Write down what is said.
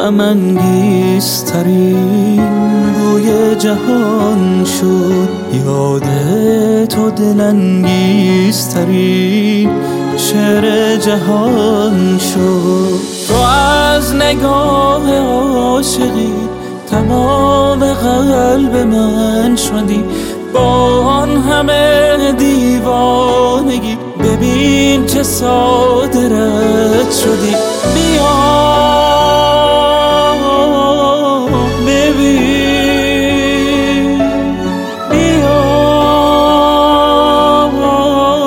غم‌انگیزترین بوی جهان شد، یاد تو دل‌انگیزترین شعر جهان شد. تو از نگاه عاشقی تمام قلب من شدی، با آن همه دیوانگی ببین چه صادرت شدی. بیا